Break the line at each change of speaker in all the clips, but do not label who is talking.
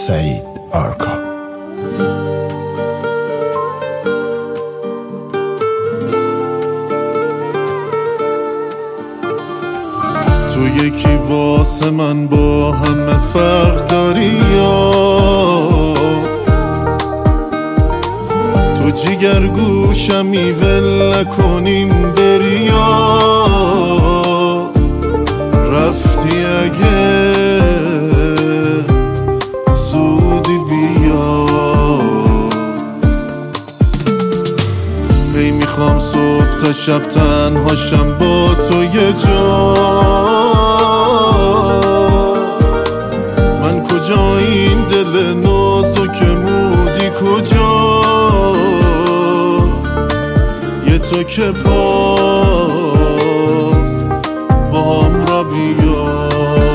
سعید آرکا.
تو یکی واسه من با همه فرق داری یا تو جیگر گوشمی ول نکنیم بری یا رفتی اگه زودی بیا. هی میخوام صبح تا شب تنهاشم با تو یه جا. من کجا این دل نازکمودی کجا؟ یه تو که پا باهم را بیا.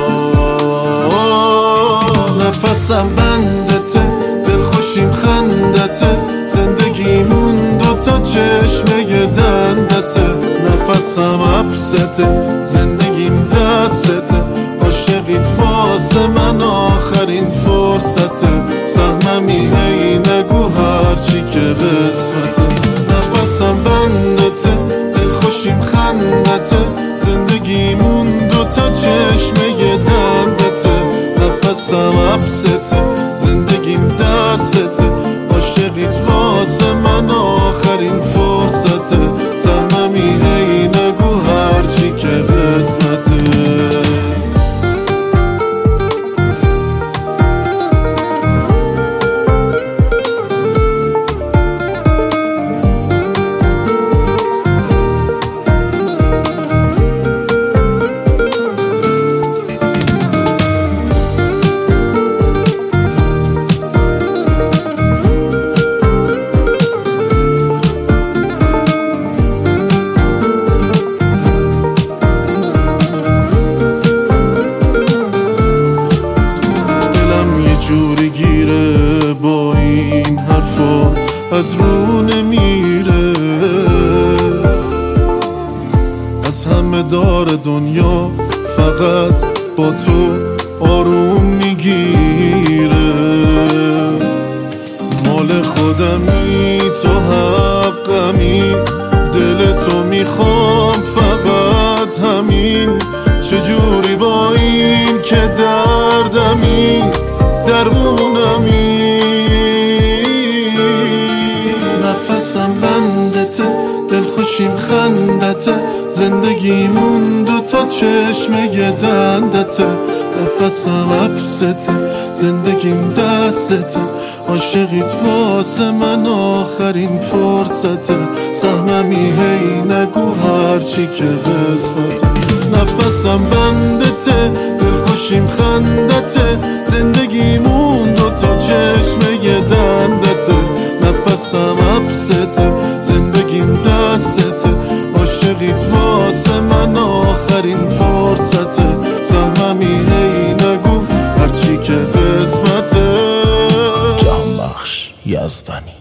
نفسم بندته دلخوشیم خندته زندگیمون دوتا چشمه دندته. نفسم عبسته زندگیم دستته عاشقیت واسه من آخرین فرصته. سهممی هی نگو هرچی که قسمته. نفسم بندته دلخوشیم خندته زندگیمون دوتا چشمه دندته. نفسم عبسته زندگیم دستته عاشقیت واسه من آخرین فرصته. سهممی هی نگو هرچی که قسمته. جوری گیره با این حرفا از رو نمیره. از همه دار دنیا فقط با تو آروم میگیره. مال خودمی تو حقمی دل تو میخوام فقط همین. چجوری با این که دردمی درمونمی. نفسم بندته دلخوشیم خندته زندگیمون دوتا چشمه دندته. نفسم عبسته زندگیم دستته عاشقیت واسه من آخرین فرصته. سهممی هی نگو هرچی که قسمته. نفسم بندته دلخوشیم خندته زندگیمون دوتا چشمه دندته. نفسم عبسته زندگیم دستته عاشقیت واسه من آخرین فرصته. سهممی هی نگو هرچی که قسمته.
جانبخش یزدانی.